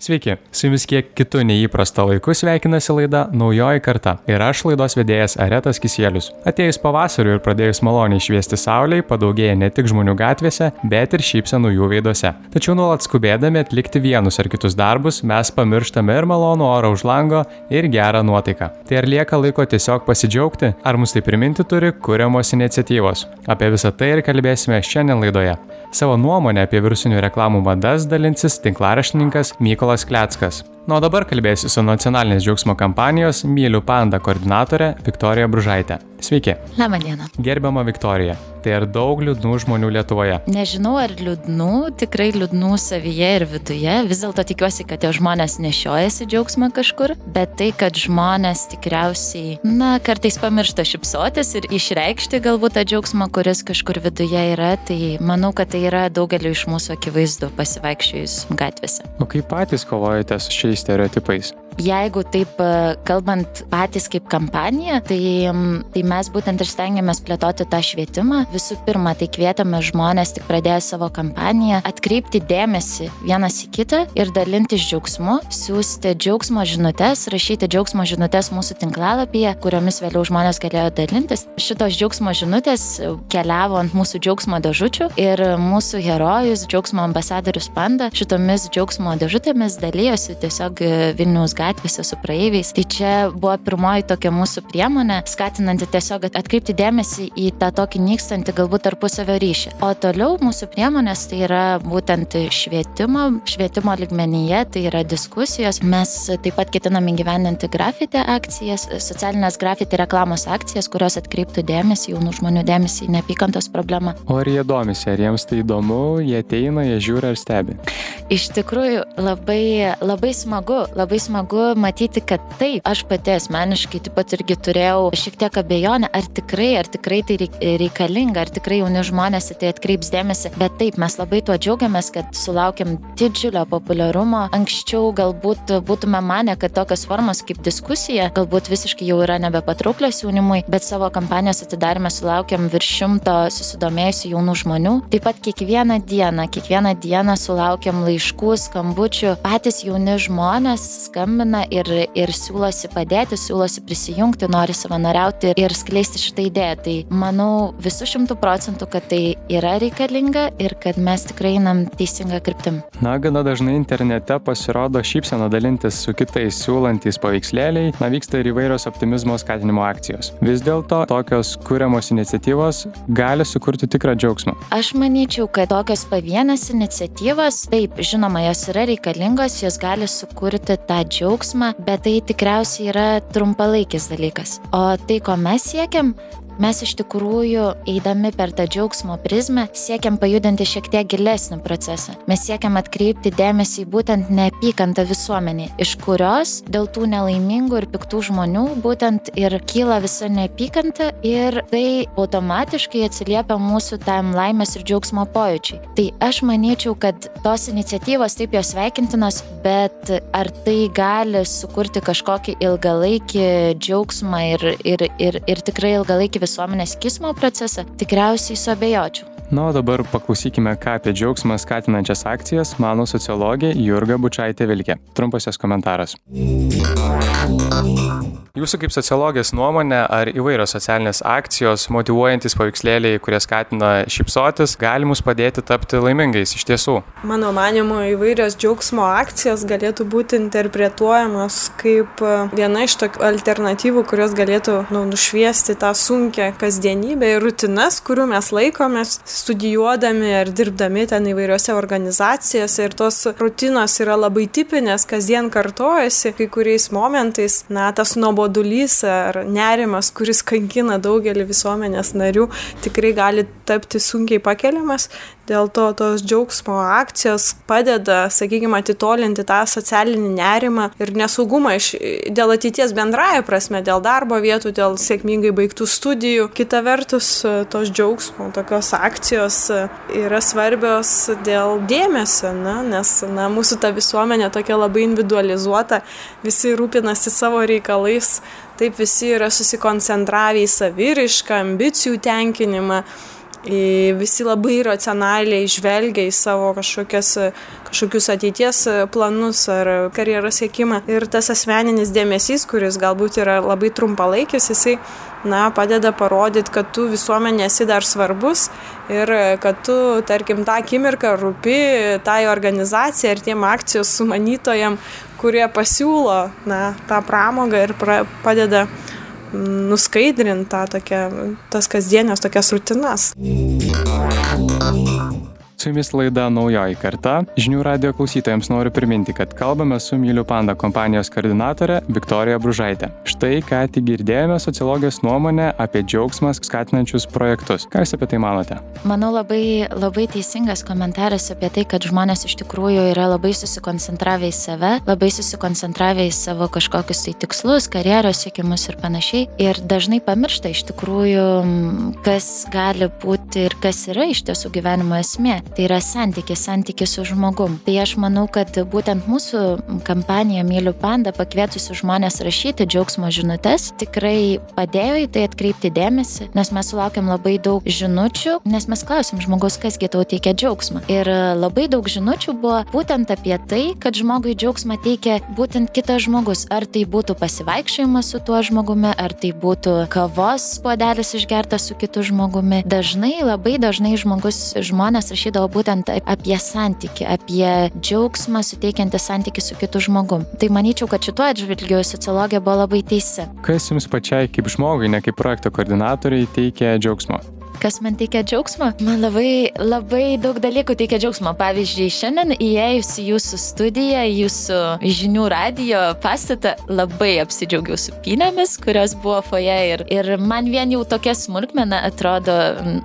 Sveiki, su jumis kiek kitų neįprasta laiku sveikinasi laida Naujoji karta ir aš laidos vedėjas Aretas Kisielius. Atėjus pavasariu ir pradėjus maloniai šviesti saulei, padaugėja ne tik žmonių gatvėse, bet ir šypsenų jų veiduose. Tačiau nuolat skubėdami atlikti vienus ar kitus darbus, mes pamirštame ir malonų orą už lango ir gerą nuotaiką. Tai ar lieka laiko tiesiog pasidžiaugti, ar mus tai priminti turi kuriamos iniciatyvos? Apie visą tai ir kalbėsime šiandien laidoje. Savo nuomonę apie virusinių reklamų madas dalinsis tinklaraštininkas Mykolas Kleckas. O dabar kalbėsiu su nacionalinės džiaugsmo kampanijos Myliu Panda koordinatore Viktorija Bružaitė. Sveiki. Labą dieną. Gerbiama Viktorija, tai ar daug liūdnų žmonių Lietuvoje? Nežinau, ar liūdnų, tikrai liūdnų savyje ir viduje. Vis dėlto tikiuosi, kad tie žmonės nešiojasi džiaugsmą kažkur, bet tai, kad žmonės tikriausiai, kartais pamiršta šypsotis ir išreikšti galbūt tą džiaugsmą, kuris kažkur viduje yra, tai manau, kad tai yra daugeliu iš mūsų akivaizdu pasivaikščiojus gatvėse. O kaip patys kovojate su šiais stereotipais? Jeigu taip kalbant patys kaip kampanija, tai mes būtent ir stengiamės plėtoti tą švietimą. Visų pirma, tai kvietėme žmonės tik pradėję savo kampaniją atkreipti dėmesį vienas į kitą ir dalintis džiaugsmu, siųsti džiaugsmo žinutes, rašyti džiaugsmo žinutes mūsų tinklalapyje, kuriomis vėliau žmonės galėjo dalintis. Šitos džiaugsmo žinutės keliavo ant mūsų džiaugsmo dėžučių ir mūsų herojus, džiaugsmo ambasadorius Panda, šitomis džiaugsmo dėžutėmis dalyjosi tiesiog Vilniaus gatvėse su praeiviais. Tai čia buvo pirmoji tokia mūsų priemonė, skatinanti tiesiog atkreipti dėmesį į tą tokį nykstantį galbūt tarpusavio ryšį. O toliau mūsų priemonės tai yra būtent švietimo lygmenyje, tai yra diskusijos. Mes taip pat ketiname įgyvendinti grafiti akcijas, socialinės grafiti reklamos akcijas, kurios atkreiptų dėmesį, jaunų žmonių dėmesį į neapykantos problemą. O ar jie domisi, ar jiems tai įdomu, jie ateina, jie žiūri ar stebi? Iš tikrųjų, labai smagu matyti, kad taip, aš pati asmeniškai taip pat irgi turėjau šiek tiek abejonę, ar tikrai tai reikalinga, ar tikrai jauni žmonės į tai atkreips dėmesį, bet taip, mes labai tuo džiaugiamės, kad sulaukėm didžiulio populiarumo. Anksčiau galbūt būtume manę, kad tokios formos kaip diskusija galbūt visiškai jau yra nebepatrauklios jaunimui, bet savo kampanijos atidarymę sulaukėm virš 100 susidomėjusių jaunų žmonių. Taip pat kiekvieną dieną sulaukėm laiškų, skambučių, patys jauni žmonės skambina ir siūlosi padėti, siūlosi prisijungti, nori savanoriauti ir skleisti šitą idėją. Tai manau visų 100%, kad tai yra reikalinga ir kad mes tikrai einam teisingą kryptim. Gana dažnai internete pasirodo šypseną dalintis su kitais siūlantys paveikslėliai, vyksta ir įvairios optimizmo skatinimo akcijos. Vis dėlto tokios kuriamos iniciatyvos gali sukurti tikrą džiaugsmą. Aš manyčiau, kad tokios pavienės iniciatyvos, taip, žinoma, jos yra reikalingos, jos gali sukurti tą džiaugsmą, bet tai tikriausiai yra trumpalaikis dalykas. O tai, ko mes siekiam, mes iš tikrųjų, eidami per tą džiaugsmo prizmę, siekiam pajudinti šiek tiek gilesnį procesą. Mes siekiam atkreipti dėmesį į būtent neapykantą visuomenį, iš kurios dėl tų nelaimingų ir piktų žmonių būtent ir kyla visa neapykanta ir tai automatiškai atsiliepia mūsų tam laimės ir džiaugsmo pojūčiai. Tai aš manyčiau, kad tos iniciatyvos taip jos sveikintinos, bet ar tai gali sukurti kažkokį ilgalaikį džiaugsmą ir tikrai ilgalaikį visuomenės kismo procesą, tikriausiai suabejočiau. O dabar paklausykime, ką apie džiaugsmą skatinančias akcijas mano sociologė Jurga Bučaitė-Vilkė. Trumposios komentaras. Jūsų kaip sociologės nuomonė, ar įvairios socialinės akcijos, motyvuojantis paveikslėliai, kurie skatina šypsotis, gali mus padėti tapti laimingais iš tiesų? Mano manymu, įvairios džiaugsmo akcijos galėtų būti interpretuojamos kaip viena iš tokių alternatyvų, kurios galėtų nušviesti tą sunkią kasdienybę ir rutinas, kurių mes laikomės studijuodami ar dirbdami ten įvairiose organizacijose, ir tos rutinos yra labai tipinės, kasdien kartojasi, kai kuriais momentais, tas nuobodulys ar nerimas, kuris kankina daugelį visuomenės narių, tikrai gali tapti sunkiai pakeliamas. Dėl to tos džiaugsmo akcijos padeda, sakykime, atitolinti tą socialinį nerimą ir nesaugumą dėl ateities bendraja prasme, dėl darbo vietų, dėl sėkmingai baigtų studijų. Kita vertus, tos džiaugsmo tokios akcijos yra svarbios dėl dėmesio, nes mūsų ta visuomenė tokia labai individualizuota, visi rūpinasi savo reikalais, taip visi yra susikoncentravę į saviraišką, ambicijų tenkinimą. visi labai racionaliai žvelgia į savo kažkokius ateities planus ar karjeros siekimą. Ir tas asmeninis dėmesys, kuris galbūt yra labai trumpalaikis, jisai padeda parodyti, kad tu visuomenė esi dar svarbus ir kad tu, tarkim, tą akimirką rūpi tai organizacijai ir tiem akcijos sumanytojam, kurie pasiūlo tą pramogą ir padeda nuskaidrinti tas kasdienės tokias rutinas. Su jumis laida Naujoji karta. Žinių radijo klausytojams noriu priminti, kad kalbame su Myliu Panda kompanijos koordinatore Viktorija Bružaitė. Štai ką tik girdėjome sociologijos nuomonę apie džiaugsmą skatinančius projektus. Ką jūs apie tai manote? Manau, labai teisingas komentaras apie tai, kad žmonės iš tikrųjų yra labai susikoncentravę į save, labai susikoncentravę į savo kažkokius tai tikslus, karjeros siekimus ir panašiai. Ir dažnai pamiršta iš tikrųjų, kas gali būti ir kas yra iš tiesų gyvenimo esmė. Tai yra santykis su žmogum. Tai aš manau, kad būtent mūsų kampanija Myliu Panda, pakvietusi žmonės rašyti džiaugsmo žinutes, tikrai padėjo į tai atkreipti dėmesį, nes mes sulaukėm labai daug žinučių, nes mes klausėm žmogaus, kasgi tau teikia džiaugsmą. Ir labai daug žinučių buvo būtent apie tai, kad žmogui džiaugsmą teikia būtent kitas žmogus. Ar tai būtų pasivaikščiojimas su tuo žmogumi, ar tai būtų kavos puodelis išgertas su kitu žmogumi. Labai dažnai žmonės rašydavo būtent apie santykį, apie džiaugsmą suteikiantį santykį su kitu žmogum. Tai manyčiau, kad šituo atžvilgiu sociologija buvo labai teisi. Kas jums pačiai kaip žmogui, ne kaip projekto koordinatoriai, teikia džiaugsmo? Kas man teikia džiaugsmą? Man labai daug dalykų teikia džiaugsmą. Pavyzdžiui, šiandien įėjus į jūsų studiją, į jūsų žinių radijo pastatą, labai apsidžiaugiau supynėmis, kurios buvo foje ir man vien jau tokia smulkmena atrodo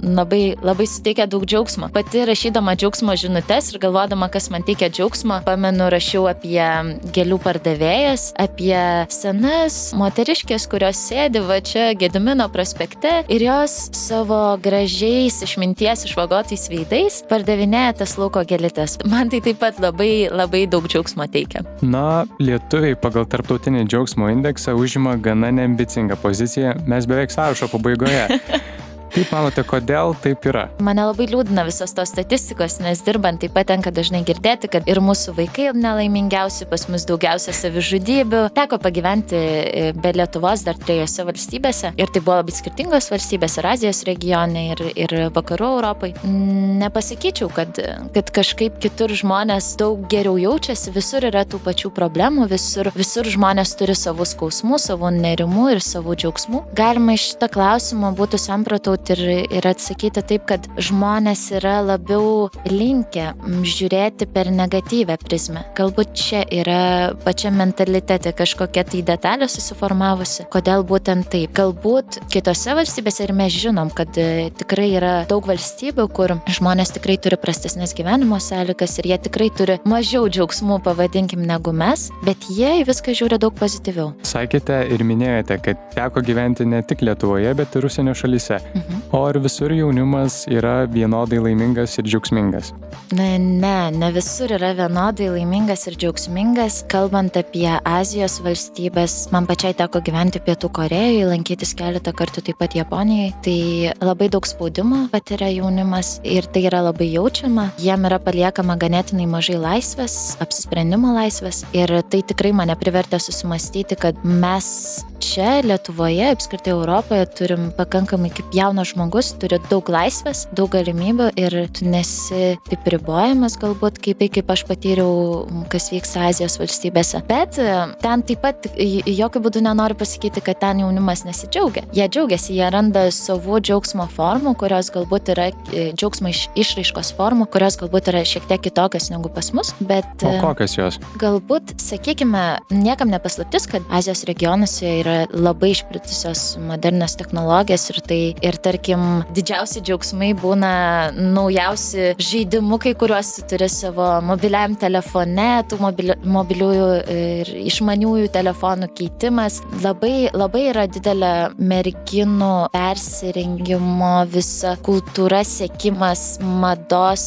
labai suteikia daug džiaugsmo. Pati rašydama džiaugsmo žinutes ir galvodama, kas man teikia džiaugsmo, pamenu, rašiau apie gėlių pardavėjas, apie senas moteriškės, kurios sėdi va čia Gedimino prospekte ir jos savo gražiais išminties išvagotais veidais pardavinėja tas lauko gėlytes. Man tai taip pat labai daug džiaugsmo teikia. Lietuviai pagal tarptautinį džiaugsmo indeksą užima gana neambicingą poziciją. Mes beveik sąrašo pabaigoje. Kaip manote, kodėl taip yra? Mane labai liūdina visos tos statistikos, nes dirbant taip pat tenka dažnai girdėti, kad ir mūsų vaikai nelaimingiausi, pas mus daugiausia savižudybių. Teko pagyventi be Lietuvos dar 3 valstybėse ir tai buvo labai skirtingos valstybės ir Azijos regione ir vakarų Europai. Nepasakyčiau, kad kažkaip kitur žmonės daug geriau jaučiasi, visur yra tų pačių problemų, visur žmonės turi savų skausmų, savų nerimų ir savų džiaugsmų. Galima iš šitą klausimą būtų samprotauti ir atsakyti taip, kad žmonės yra labiau linkę žiūrėti per negatyvę prizmę. Galbūt čia yra pačia mentalitete kažkokia tai detalė susiformavusi, kodėl būtent taip. Galbūt kitose valstybėse ir mes žinom, kad tikrai yra daug valstybių, kur žmonės tikrai turi prastesnės gyvenimo sąlygas ir jie tikrai turi mažiau džiaugsmų, pavadinkim, negu mes, bet jie į viską žiūri daug pozityviau. Sakėte ir minėjote, kad teko gyventi ne tik Lietuvoje, bet ir užsienio šalyse. O ar visur jaunimas yra vienodai laimingas ir džiaugsmingas? Ne visur yra vienodai laimingas ir džiaugsmingas. Kalbant apie Azijos valstybės, man pačiai teko gyventi Pietų Korėjoje, lankytis keletą kartų taip pat Japonijoje. Tai labai daug spaudimo patiria jaunimas ir tai yra labai jaučiama. Jiem yra paliekama ganėtinai mažai laisvės, apsisprendimo laisvės. Ir tai tikrai mane privertė susimastyti, kad mes čia Lietuvoje, apskritai Europoje, turim pakankamai kaip jaunas žmogus, turi daug laisvės, daug galimybių ir tu nesi taip ribojamas galbūt, kaip aš patyriau, kas vyksta Azijos valstybėse. Bet ten taip pat jokių būdų nenoriu pasakyti, kad ten jaunimas nesidžiaugia. Jie džiaugiasi, jie randa savų džiaugsmo formų, kurios galbūt yra džiaugsmo išraiškos formų, kurios galbūt yra šiek tiek kitokios negu pas mus. Bet o kokios jos? Galbūt, sakykime, niekam nepaslaptis, kad Azijos regionuose yra labai išplitusios modernios technologijos ir tarkim, didžiausi džiaugsmai būna naujausi žaidimukai, kuriuos turi savo mobiliajam telefone, tų mobiliųjų ir išmaniųjų telefonų keitimas. Labai yra didelė merginų persirengimo visa kultūra sekimas, mados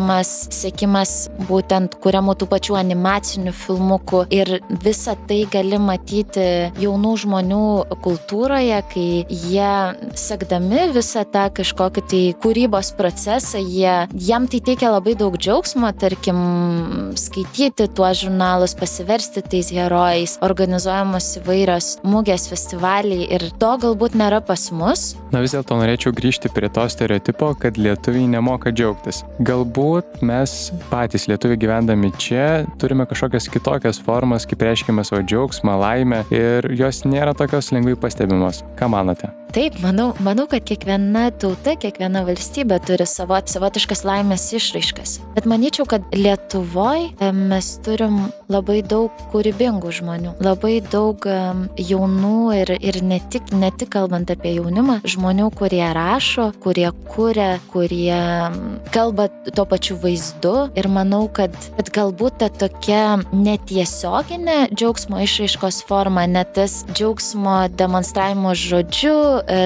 sekimas būtent kuriamų tų pačių animacinių filmukų ir visą tai gali matyti jaunų žmonių žmonių kultūroje, kai jie sekdami visą tą kažkokį tai kūrybos procesą, jiem tai teikia labai daug džiaugsmo, tarkim, skaityti tuos žurnalus, pasiversti tais herojais, organizuojamos įvairios mugės, festivaliai ir to galbūt nėra pas mus. Na vis dėlto norėčiau grįžti prie to stereotipo, kad lietuviai nemoka džiaugtis. Galbūt mes patys lietuviai gyvendami čia turime kažkokias kitokias formas, kaip reiškiame savo džiaugsmą, laimę ir jos nėra tokios lengvai pastebimos. Ką manote? Taip, manau, kad kiekviena tauta, kiekviena valstybė turi savotiškas laimės išraiškas. Bet manyčiau, kad Lietuvoje mes turim labai daug kūrybingų žmonių, labai daug jaunų ir ne tik kalbant apie jaunimą, žmonių, kurie rašo, kurie kuria, kurie kalba tuo pačiu vaizdu. Ir manau, kad galbūt ta tokia netiesioginė džiaugsmo išraiškos forma, net tas džiaugsmo demonstravimo žodžiu,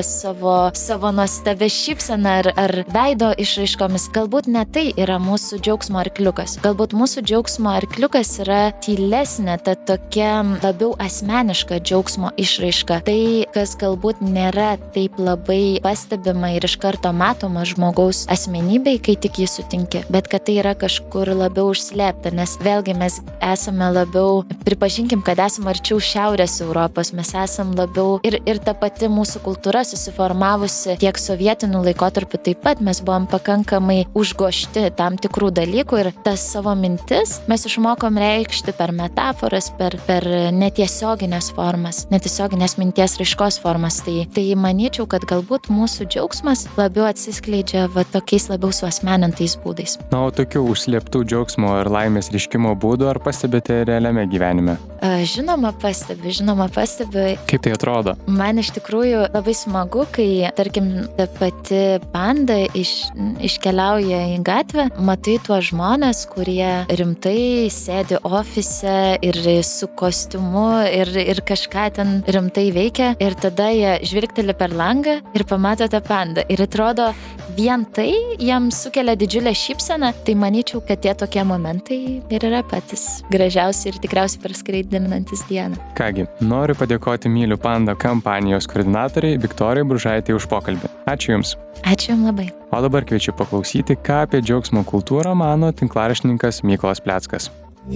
savo nuostabę šypseną ar veido išraiškomis, galbūt ne tai yra mūsų džiaugsmo arkliukas. Galbūt mūsų džiaugsmo arkliukas yra tylesnė, ta tokia labiau asmeniška džiaugsmo išraiška. Tai, kas galbūt nėra taip labai pastebima ir iš karto matoma žmogaus asmenybei, kai tik jį sutinki, bet kad tai yra kažkur labiau užslėpta, nes vėlgi mes esame labiau, pripažinkim, kad esame arčiau Šiaurės Europos, mes esame labiau ir ta pati mūsų kultūra susiformavusi tiek sovietiniu laikotarpiu taip pat, mes buvom pakankamai užgožti tam tikrų dalykų ir tas savo mintis mes išmokom reikšti per metaforas, per netiesioginės formas, netiesioginės minties raiškos formas. Tai manyčiau, kad galbūt mūsų džiaugsmas labiau atsiskleidžia tokiais labiau suasmenintais būdais. Na, o tokių užslėptų džiaugsmo ir laimės reiškimo būdų ar pastebite realiame gyvenime? Žinoma pastebiu. Kaip tai atrodo? Man iš tikrųjų labai smagu, kai, tarkim, ta pati panda iškeliauja į gatvę, matai tuos žmonės, kurie rimtai sėdi ofise ir su kostiumu ir kažką ten rimtai veikia ir tada jie žvilgteli per langą ir pamato tą pandą ir atrodo vien tai jiems sukelia didžiulę šypseną, tai manyčiau, kad tie tokie momentai ir yra patys gražiausi ir tikriausiai praskaidrinantis dieną. Kągi, noriu padėkoti Myliu Panda kampanijos koordinatoriai Viktorijai Bružaitei už pokalbį. Ačiū Jums. Ačiū Jums labai. O dabar kviečiu paklausyti, ką apie džiaugsmo kultūrą mano tinklaraštininkas Mykolas Pleckas.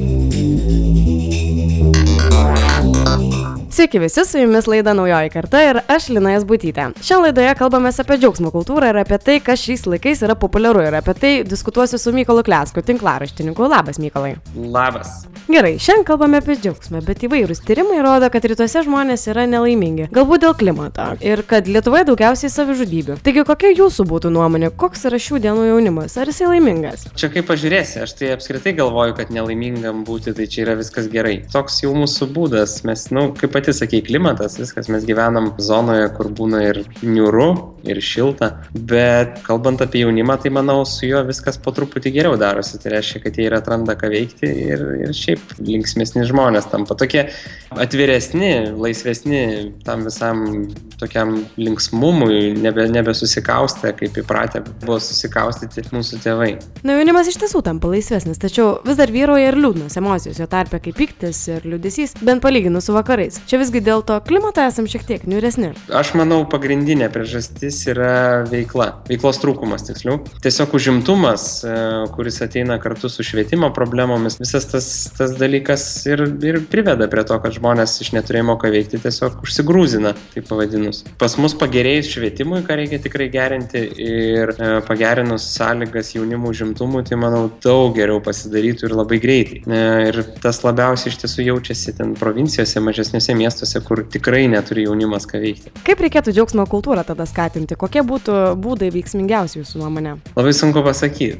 Sveiki visi, su jumis laida Naujoji karta ir aš Lina Jasbutytė. Šiandien laidoje kalbamės apie džiaugsmo kultūrą ir apie tai, kas šiais laikais yra populiaru ir apie tai diskutuosiu su Mykolu Plecku, tinklaraštininku. Labas, Mykolai. Labas. Gerai, šiandien kalbame apie džiaugsmą, bet įvairūs tyrimai rodo, kad rytuose žmonės yra nelaimingi, galbūt dėl klimato ir kad Lietuvoje daugiausiai savižudybių. Taigi, kokia jūsų būtų nuomonė, koks yra šių dienų jaunimas, ar jisai laimingas? Čia kaip pažiūrėsi, aš tai apskritai galvoju, kad nelaimingam būti, tai čia yra viskas gerai. Toks jau mūsų būdas, mes, kaip pati sakei, klimatas, viskas, mes gyvenam zonoje, kur būna ir niūru, ir šilta, bet kalbant apie jaunimą, tai manau, su juo viskas po truputį geriau darosi, tai reiškia, kad jie ir atranda ką veikti ir šiaip linksmesni žmonės tampa tokie atviresni, laisvesni tam visam tokiam linksmumui, nebesusikaustę, kaip įpratę buvo susikaustyti mūsų tėvai. Na, jaunimas iš tiesų tampa laisvesnis, tačiau vis dar vyrauja ir liūdnos emocijos, jo tarpe kaip pyktis ir liūdesys, bent palyginus su vakarais. Čia visgi dėl to klimato esam šiek tiek niūresni. Aš manau, pagrindinė priežastis yra veiklos trūkumas tiksliau. Tiesiog užimtumas, kuris ateina kartu su švietimo problemomis, visas tas dalykas ir priveda prie to, kad žmonės iš neturėjimo ką veikti tiesiog užsigrūzina, taip pavadinus. Pas mus pagerėjus švietimui, ką reikia tikrai gerinti ir pagerinus sąlygas jaunimų užimtumui, tai manau daug geriau pasidarytų ir labai greitai. Ir tas labiausiai iš tiesų jaučiasi ten provincijose, mažesniuose miestuose, kur tikrai neturi jaunimas ką veikti. Kaip reikėtų džiaugsmo kultūrą tada skatinti? Kokie būtų būdai veiksmingiausi jūsų nuomonė? Labai sunku pasakyti,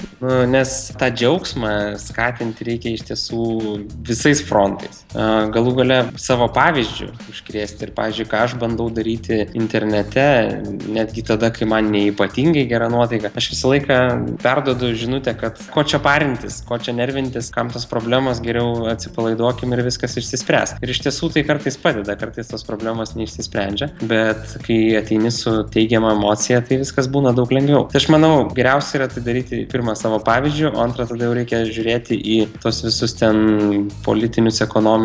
nes tą džiaugsmą skatinti reikia iš tiesų visais frontais. Galų gale savo pavyzdžių užkrėsti ir, pavyzdžiui, ką aš bandau daryti internete, netgi tada, kai man neypatingai gera nuotaika. Aš visą laiką perduodu žinutę, kad ko čia parintis, ko čia nervintis, kam tos problemos, geriau atsipalaiduokim ir viskas išsispręs. Ir iš tiesų tai kartais padeda, kartais tos problemos neišsisprendžia, bet kai ateini su teigiama emocija, tai viskas būna daug lengviau. Tai aš manau, geriausia yra tai daryti pirmą savo pavyzdžių, o antrą tada jau reikia žiūrėti į tos visus ten politinius, ekonominius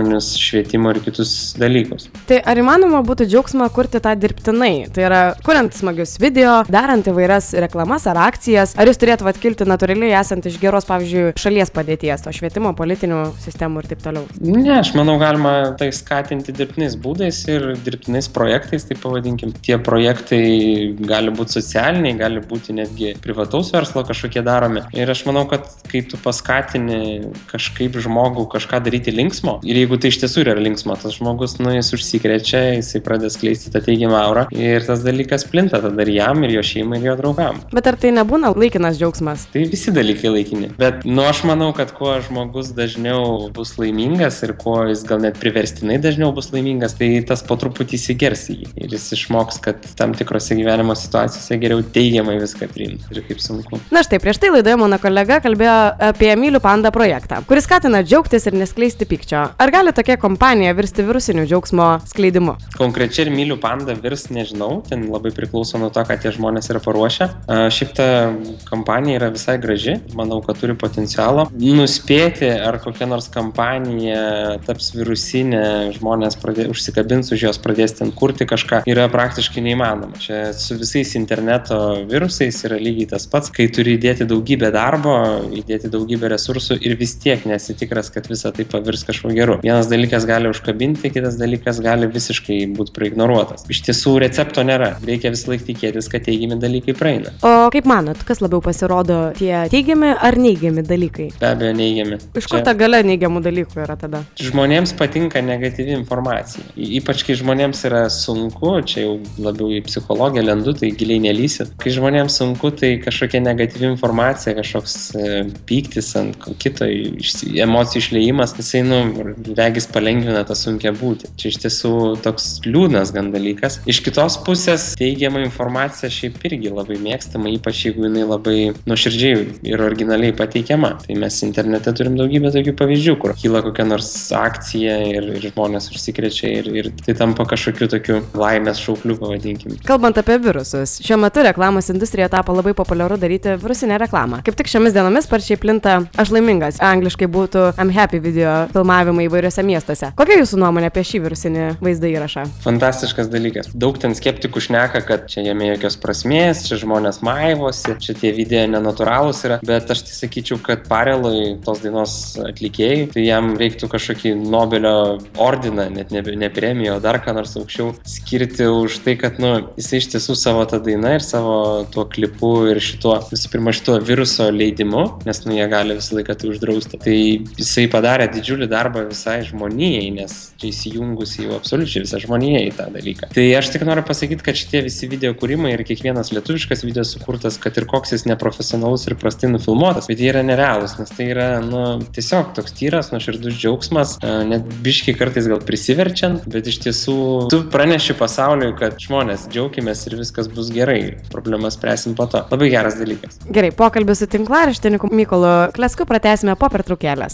ekonominius švietimo ir kitus dalykus. Tai ar įmanoma būtų džiaugsmą kurti tą dirbtinai? Tai yra, kuriant smagius video, darant įvairias reklamas ar akcijas, ar jis turėtų atkilti natūraliai esant iš geros, pavyzdžiui, šalies padėties, to švietimo, politinių sistemų ir taip toliau? Ne, aš manau, galima tai skatinti dirbtiniais būdais ir dirbtiniais projektais, tai pavadinkim. Tie projektai gali būti socialiniai, gali būti netgi privataus verslo kažkokie daromi. Ir aš manau, kad kai tu paskatini kažkaip žmogų kažką daryti linksmo, ir jeigu tai iš tiesų yra linksmo, tas žmogus, jis užsikrečia, jisai pradeda skleisti tą teigiamą aurą ir tas dalykas plinta tada ir jam, ir jo šeimai, ir jo draugam. Bet ar tai nebūna laikinas džiaugsmas? Tai visi dalykai laikini. Bet, aš manau, kad kuo žmogus dažniau bus laimingas ir kuo jis gal net priverstinai dažniau bus laimingas, tai tas po truputį įsigers į jį. Ir jis išmoks, kad tam tikrose gyvenimo situacijose geriau teigiamai viską priimti. Ir kaip sunku. Na štai, prieš tai laidoje mano kolega kalbėjo apie Myliu Pandą projektą, kuris skatina džiaugtis ir neskleisti pykčio. Ar gali tokia kompanija virsti virusiniu džiaugsmo skleidimu? Konkrečiai ir Myliu Panda virs, nežinau, ten labai priklauso nuo to, ką tie žmonės yra paruošę. Šiaip ta kampanija yra visai graži, manau, kad turi potencialo. Nuspėti, ar kokia nors kampanija taps virusinė, žmonės užsikabins už jos, pradės ten kurti kažką, yra praktiškai neįmanoma. Čia su visais interneto virusais yra lygiai tas pats, kai turi įdėti daugybę darbo, įdėti daugybę resursų ir vis tiek nesi tikras, kad visa tai pavirs kažkuo geru. Vienas dalykas gali užkabinti, kitas dalykas gali visiškai būti praignoruotas. Iš tiesų recepto nėra. Reikia vis laik tikėtis, kad teigiami dalykai praeina. O kaip manot, kas labiau pasirodo, tie teigiami ar neigiami dalykai? Be abejo, neigiami. Iš kur ta galia neigiamų dalykų yra tada? Žmonėms patinka negatyvi informacija. Ypač kai žmonėms yra sunku, čia jau labiau į psichologiją lendu, tai giliai nelysit. Kai žmonėms sunku, tai kažkokia negatyvi informacija, kažkoks pyktis ant kito, emocijų išliejimas, jisai, regis palengvina tą sunkę būti. Čia iš tiesų toks liūdnas gan dalykas. Iš kitos pusės teigiama informacija šiaip irgi labai mėgstama, ypač jeigu jinai labai nuoširdžiai ir originaliai pateikiama. Tai mes internete turim daugybę tokių pavyzdžių, kur kyla kokia nors akcija ir žmonės užsikrečia ir tai tampa kažkokiu tokiu laimės šaukliu, pavadinkim. Kalbant apie virusus, šiuo metu reklamos industrija tapo labai populiaru daryti virusinę reklamą. Kaip tik šiomis dienomis sparčiai plinta Aš laimingas, angliškai būtų I'm happy video filmavimai įvairiuose miestuose. Kokia jūsų nuomonė apie šį virusinį vaizdo įrašą? Fantastiškas dalykas. Daug ten skeptikų šneka, kad čia jame jokios prasmės, čia žmonės maivosi, čia tie video nenatūralūs yra, bet aš tai sakyčiau, kad Parelui, tos dainos atlikėjai, tai jam reiktų kažkokį Nobelio ordiną, net ne premiją, o dar ką nors aukščiau skirti už tai, kad, jisai iš tiesų savo tą dainą ir savo tuo klipu ir visų pirma šituo viruso leidimu, nes, jie gali visą laiką tai uždrausti. Tai jisai padarė didžiulį darbą visai žmonijai, nes čia įsijungusi jau absoliučiai visą žmonijai į tą dalyką. Tai aš tik noriu pasakyti, kad šitie visi video kūrimai ir kiekvienas lietuviškas video sukurtas, kad ir koks jis neprofesionalus ir prastai nufilmuotas, bet jie yra nerealūs, nes tai yra, tiesiog toks tyras, nuoširdus džiaugsmas, net biškiai kartais gal prisiverčiant, bet iš tiesų tu praneši pasauliui, kad žmonės džiaukimės ir viskas bus gerai. Problemas spręsim po to. Labai geras dalykas. Gerai, pokalbį su tinklaraštininku Mykolu Klecku pratęsime po pertraukėlės.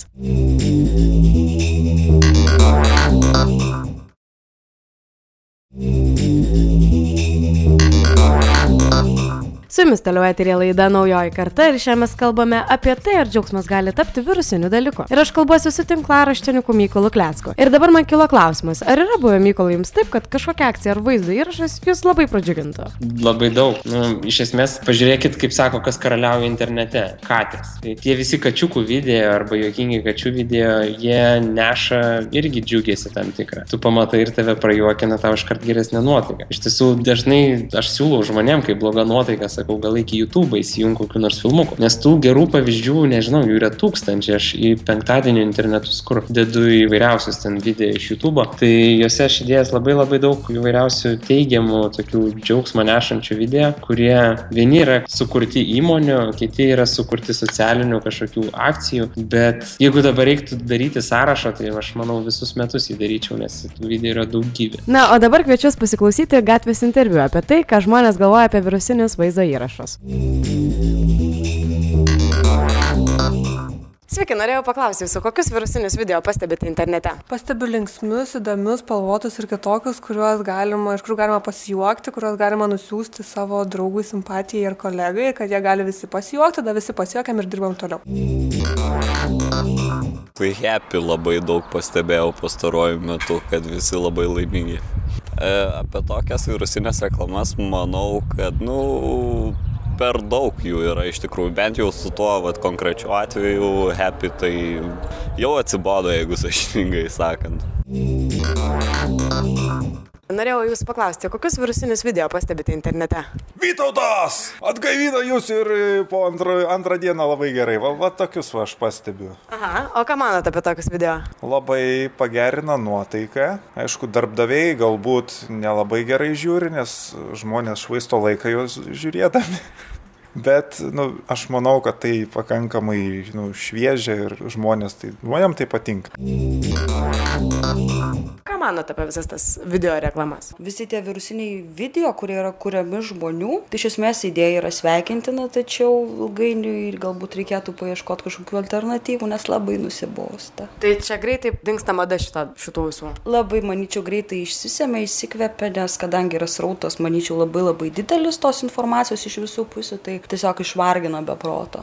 Su jumis toliau eteryje laida Naujoji karta ir šiandien mes kalbame apie tai, ar džiaugsmas gali tapti virusiniu dalyku. Ir aš kalbuosi su tinklaraštininku Mykolu Klecku. Ir dabar man kilo klausimas, ar yra buvę, Mykolai, jums taip, kad kažkokia akcija ar vaizdo įrašas jūs labai pradžiugintų? Labai daug. Iš esmės, pažiūrėkit, kaip sako, kas karaliauja internete. Katės. Tai tie visi kačiukų video arba juokingi kačių video, jie neša irgi džiugėsi tam tikrą. Tu pamatai ir tave prajuokina, tau iškart geresnė nuotaika. Iš tiesų, dažnai aš siūlau žmonėm, kai bloga nuotaika, gal iki YouTube įsijung kokių nors filmukų. Nes tų gerų pavyzdžių, nežinau, jų yra tūkstančiai. Aš į penktadienio internetus, kur dedu įvairiausius ten video iš YouTube, tai juose aš įdėjęs labai daug įvairiausių teigiamų, tokių džiaugsmo nešančių video, kurie vieni yra sukurti įmonių, kiti yra sukurti socialinių kažkokių akcijų, bet jeigu dabar reiktų daryti sąrašą, tai aš manau visus metus jį daryčiau, nes tų video yra daugybė. Na, o dabar kviečiu pasiklausyti gatvės interviu apie tai, ką žmonės galvoja apie virusinius vaizdo įrašus. Sveiki, norėjau paklausti jūsų, kokius virusinius video pastebite internete? Pastebiu linksmius, įdomius, spalvotus ir kitokius, iš kurių galima pasijuokti, kuriuos galima nusiųsti savo draugui, simpatijai ir kolegai, kad jie gali visi pasijuokti, tada visi pasijuokiam ir dirbam toliau. Tai happy labai daug pastebėjau pastaruoju metu, kad visi labai laimingi. Apie tokias virusinės reklamas manau, kad, per daug jų yra iš tikrųjų, bent jau su tuo konkrečiu atveju happy tai jau atsibodo, jeigu sąžiningai sakant. Norėjau jūsų paklausti, kokius virusinius video pastebite internete? Vytautas! Atgaivino jūs ir po antrą dieną labai gerai. Va tokius aš pastebiu. Aha, o ką manote apie tokius video? Labai pagerina nuotaiką. Aišku, darbdaviai galbūt nelabai gerai žiūri, nes žmonės švaisto laiką juos žiūrėdami. Bet, aš manau, kad tai pakankamai, šviežia ir žmonėms tai patinka. Ką manote apie visas tas video reklamas? Visi tie virusiniai video, kurie yra kuriami žmonių, tai iš esmės idėja yra sveikintina, tačiau ilgainiui galbūt reikėtų paieškoti kažkokių alternatyvų, nes labai nusibosta. Tai čia greitai dingsta mada šitų visų? Labai, manyčiau, greitai išsisėmė, įsikvėpė, nes kadangi yra srautas, manyčiau, labai didelis tos informacijos iš visų pusių, tai tiesiog išvargina be proto.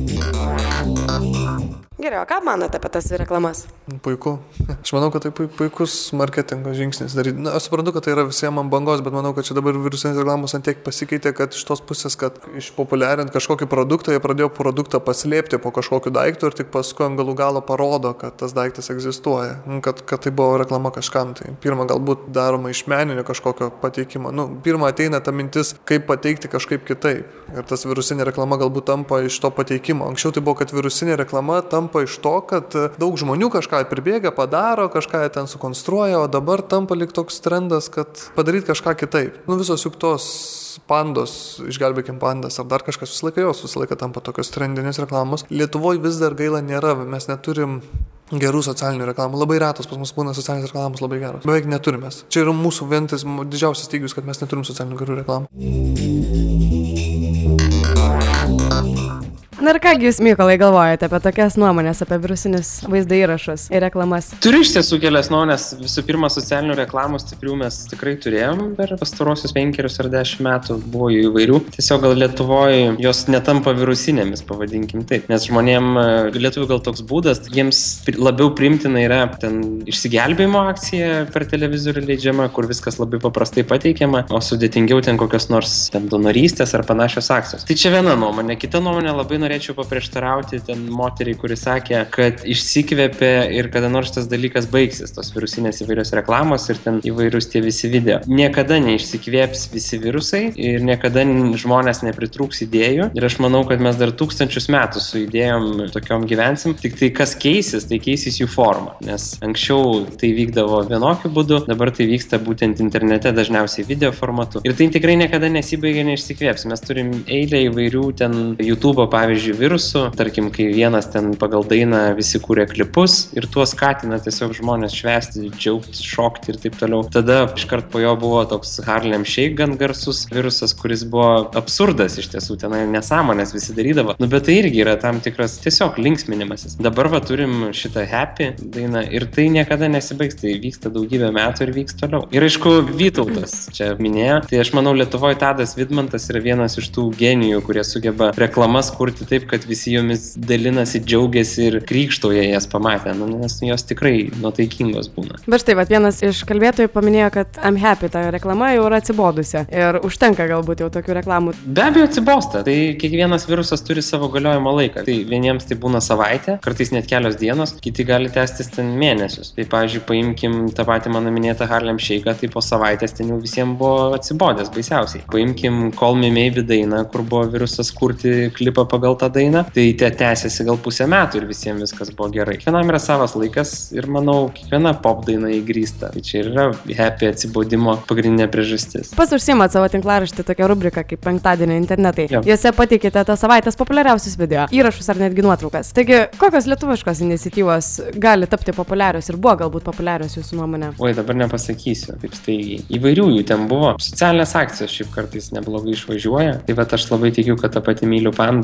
Gerai, o ką manote apie tas reklamas? Puiku. Aš manau, kad tai puikus marketingo žingsnis daryti. Aš suprantu, kad tai yra visiems ant bangos, bet manau, kad čia dabar virusinės reklamos ant tiek pasikeitė, kad iš tos pusės, kad išpopuliarint kažkokį produktą, jie pradėjo produktą paslėpti po kažkokiu daiktu ir tik paskui ant galų galo parodo, kad tas daiktas egzistuoja. Kad tai buvo reklama kažkam. Tai pirma, galbūt daroma iš meninio kažkokio pateikimo. Pirma ateina ta mintis, kaip pateikti kažkaip kitaip. Ir tas virusinė reklama galbūt tampa iš to pateikimo. Anksčiau tai buvo, kad virusinė reklama tampa iš to, kad daug žmonių kažką pribėga, padaro, kažką ten sukonstruoja, o dabar tampa lyg toks trendas, kad padaryti kažką kitaip. Visos juk tos pandos, išgelbėkim pandas, ar dar kažkas visą laiką tampa tokios trendinės reklamos. Lietuvoje vis dar gaila nėra, mes neturim gerų socialinių reklamų. Labai retos pas mus būna socialinės reklamos labai geros. Beveik neturime. Čia yra mūsų vienas didžiausias stygius, kad mes neturim socialinių gerų reklamų. Na ir kągi jūs, Mykolai, galvojate apie tokias nuomonės, apie virusinius vaizdo įrašus ir reklamas? Turiu iš tiesų kelias nuomonės. Visų pirma, socialinių reklamų stiprių mes tikrai turėjom per pastarosius 5 ar 10 metų. Buvo jų įvairių. Tiesiog gal Lietuvoje jos netampa virusinėmis, pavadinkim taip. Nes žmonėm, lietuvių gal toks būdas, jiems labiau priimtina yra ten išsigelbėjimo akcija per televizorių leidžiama, kur viskas labai paprastai pateikiama, o sudėtingiau ten kokios nors ten donorystės ar panašios akcijos. Tai čia viena nuomonė. Kita nuomonė, labai norėčiau paprieštarauti ten moteriai, kuri sakė, kad išsikvėpė ir kada nors tas dalykas baigsis, tos virusinės įvairios reklamos ir ten įvairius tie visi video. Niekada neišsikvėps visi virusai ir niekada žmonės nepritrūks idėjų. Ir aš manau, kad mes dar 1000 metų su idėjom tokiom gyvensim. Tik tai kas keisis, tai keisis jų forma. Nes anksčiau tai vykdavo vienokiu būdu, dabar tai vyksta būtent internete dažniausiai video formatu. Ir tai tikrai niekada nesibaigia, neišsikvėps. Mes turim eilę įvairių ten YouTube'o, pavyzdžiui, virusų, tarkim, kai vienas ten pagal dainą visi kūrė klipus ir tuo skatina tiesiog žmonės švęsti, džiaugtis, šokti ir taip toliau. Tada iškart po jo buvo toks Harlem Shake gan garsus virusas, kuris buvo absurdas iš tiesų, tenai nesąmonės visi darydavo. Bet tai irgi yra tam tikras tiesiog linksminimasis. Dabar turim šitą Happy dainą ir tai niekada nesibaigs, tai vyksta daugybę metų ir vyks toliau. Ir aišku, Vytautas čia minėjo, tai aš manau, Lietuvoje Tadas Vidmantas yra vienas iš tų genijų, kurie sugeba reklamas kurti taip, kad visi jomis dalinasi, džiaugiasi ir krykštauja jas pamatę, nes jos tikrai nuotaikingos būna. Bet štai, vienas iš kalbėtojų paminėjo, kad I'm Happy ta reklama jau yra atsibodusi ir užtenka galbūt jau tokių reklamų. Be abejo atsibosta, tai kiekvienas virusas turi savo galiojimo laiką. Tai vieniems tai būna savaitė, kartais net kelios dienos, kiti gali tęstis ten mėnesius. Tai pavyzdžiui, paimkim tą patį mano minėtą Harlem Shake, tai po savaitės ten jau visiems buvo atsibodęs baisiausiai. Paimkim Call Me Maybe dainą, kur buvo virusas kurti klipą pagal tą dainą, tai tęsiasi gal pusę metų ir visiems viskas buvo gerai. Kiekvienam yra savas laikas ir manau, kiekviena pop daina įgrįsta. Tai čia yra Happy atsibodimo pagrindinė priežastis. Pats užsiimat savo tinklaraštį tokią rubriką kaip penktadienio internetai. Jose pateikite tą savaitės populiariausius video, įrašus ar netgi nuotraukas. Taigi, kokios lietuviškos iniciatyvos gali tapti populiarios ir buvo galbūt populiarios jūsų nuomonė? Oi, dabar nepasakysiu, taip staigiai. Įvairių jų ten buvo. Socialinės akcijos šiaip kartais neblogai išvažiuoja. Tai aš labai tikiu, kad ta pati Myliu Panda irgi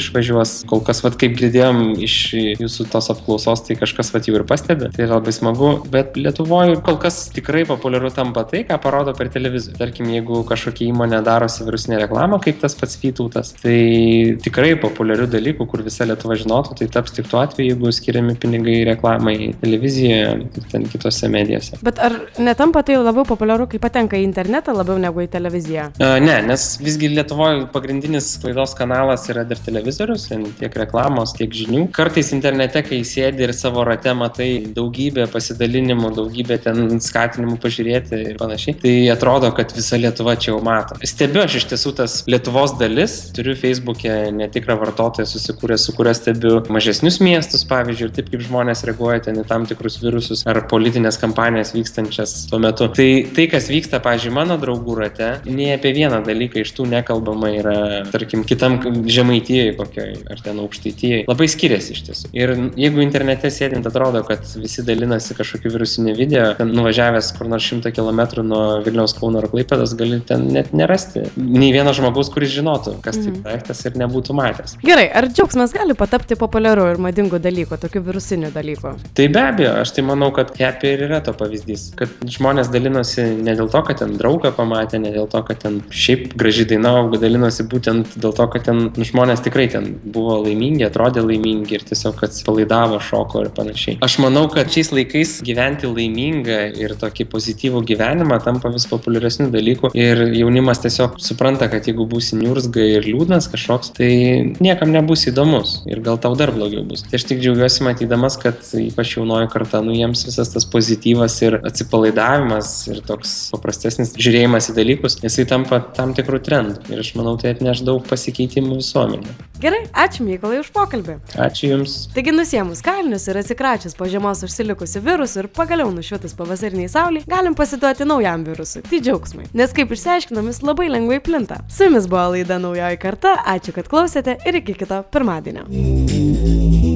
išvažiuos. Kol kas, kaip girdėjom iš jūsų tos apklausos, tai kažkas jau ir pastebi. Tai yra labai smagu, bet Lietuvoje kol kas tikrai populiaru tampa tai, ką parodo per televizorių. Tarkim, jeigu kažkokia įmonė darosi virusinę reklamą, kaip tas pats Vytautas, tai tikrai populiarių dalykų, kur visa Lietuva žinotų, tai taps tik tuo atveju, jeigu skiriami pinigai reklamai televizijoje ir ten kitose medijose. Bet ar netampa tai labiau populiaru, kai patenka į internetą labiau negu į televiziją? Ne, nes visgi Lietuvoje pagrindinis laidos kanalas yra dar televizorius, tiek reklamos, tiek žinių. Kartais internete, kai sėdi ir savo rate matai daugybę pasidalinimų, daugybę ten skatinimų pažiūrėti ir panašiai, tai atrodo, kad visa Lietuva čia jau mato. Stebiu aš iš tiesų tas Lietuvos dalis, turiu Facebook'e netikrą vartotoją susikūręs, su kuria stebiu mažesnius miestus, pavyzdžiui, ir taip kaip žmonės reaguoja ten į tam tikrus virusus ar politinės kampanijas vykstančias tuo metu. Tai kas vyksta, pavyzdžiui, mano draugų rate, nei apie vieną dalyką iš tų nekalbama yra, tarkim, kitam Žemaitijoje kokioj, ar ten Aukštaitijoje. Labai skiriasi iš tiesų. Ir jeigu internete sėdint atrodo, kad visi dalinasi kažkokiu virusiniu video, ten nuvažiavęs kur nors 100 km nuo Vilniaus, Kauno ar Klaipėdos, gali ten net nerasti nei vieno žmogaus, kuris žinotų, kas tai projektas ir nebūtų matęs. Gerai, ar džiaugsmas gali patapti populiaru ir madingu dalyku, tokiu virusiniu dalyku? Tai be abejo, aš tai manau, kad Happy ir yra to pavyzdys. Kad žmonės dalinosi ne dėl to, kad ten draugą pamatė, ne dėl to, kad ten šiaip graži daina, bet dalinosi būtent dėl to, kad ten žmonės tikrai ten buvo laimingi, atrodė laimingi ir tiesiog atsipalaidavo, šoko ir panašiai. Aš manau, kad šiais laikais gyventi laimingą ir tokį pozityvų gyvenimą tampa vis populiaresnių dalykų ir jaunimas tiesiog supranta, kad jeigu būsi niurzga ir liūdnas kažkoks, tai niekam nebus įdomus ir gal tau dar blogiau bus. Tai aš tik džiaugiuosi matydamas, kad ypač jaunoji karta, jiems visas tas pozityvas ir atsipalaidavimas ir toks paprastesnis žiūrėjimas į dalykus, jisai tampa tam tikrų trendų ir aš manau, tai atneš daug pasikeitimų visuomenė. Gerai, ačiū Mykolai už pokalbį. Ačiū Jums. Taigi nusėmus kalnius ir atsikračius po žiemos užsilikusių virusų ir pagaliau nušvitus pavasariniai saulei, galim pasiduoti naujam virusui. Tai džiaugsmai. Nes kaip išsiaiškinom, jis labai lengvai plinta. Su jumis buvo laida Naujoji karta, ačiū, kad klausėte ir iki kito pirmadienio.